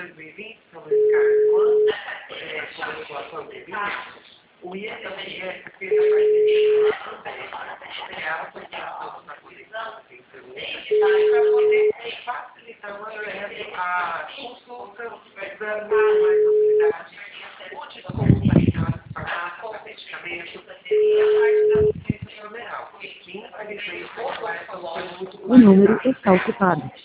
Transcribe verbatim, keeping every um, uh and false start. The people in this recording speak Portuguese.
dois mil e vinte, então, nesse caso, quando é, começou a pandemia, o I N S S fez a parceria também para a facilitação para poder facilitar o acesso à consulta, exame com mais facilidade, o desconto farmácia, medicamento e a parte da assistência funeral. Que infelizmente O número está ocupado.